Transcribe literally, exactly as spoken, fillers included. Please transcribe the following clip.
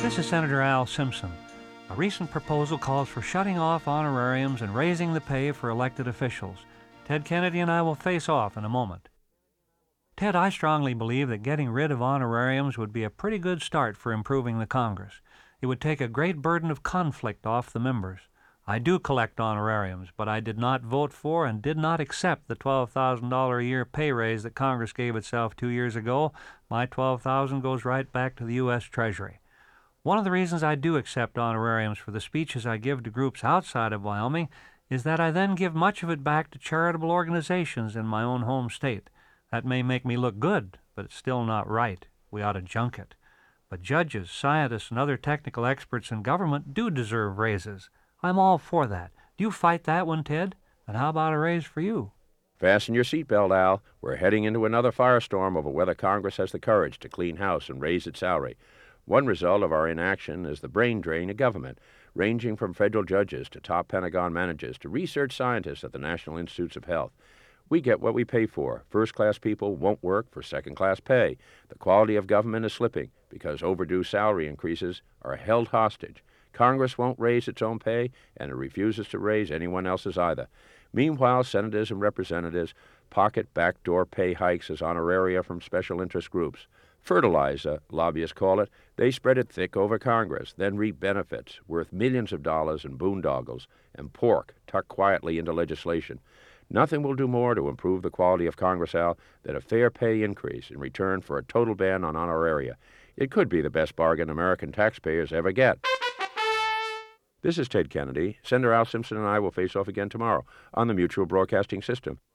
This is Senator Al Simpson. A recent proposal calls for shutting off honorariums and raising the pay for elected officials. Ted Kennedy and I will face off in a moment. Ted, I strongly believe that getting rid of honorariums would be a pretty good start for improving the Congress. It would take a great burden of conflict off the members. I do collect honorariums, but I did not vote for and did not accept the twelve thousand dollars a year pay raise that Congress gave itself two years ago. My twelve thousand dollars goes right back to the U S Treasury. One of the reasons I do accept honorariums for the speeches I give to groups outside of Wyoming is that I then give much of it back to charitable organizations in my own home state. That may make me look good, but it's still not right. We ought to junk it. But judges, scientists, and other technical experts in government do deserve raises. I'm all for that. Do you fight that one, Ted? And how about a raise for you? Fasten your seatbelt, Al. We're heading into another firestorm over whether Congress has the courage to clean house and raise its salary. One result of our inaction is the brain drain of government, ranging from federal judges to top Pentagon managers to research scientists at the National Institutes of Health. We get what we pay for. First-class people won't work for second-class pay. The quality of government is slipping because overdue salary increases are held hostage. Congress won't raise its own pay, and it refuses to raise anyone else's either. Meanwhile, senators and representatives pocket backdoor pay hikes as honoraria from special interest groups. Fertilizer, lobbyists call it. They spread it thick over Congress, then reap benefits worth millions of dollars in boondoggles and pork tucked quietly into legislation. Nothing will do more to improve the quality of Congress, Al, than a fair pay increase in return for a total ban on honoraria. It could be the best bargain American taxpayers ever get. This is Ted Kennedy. Senator Al Simpson and I will face off again tomorrow on the Mutual Broadcasting System.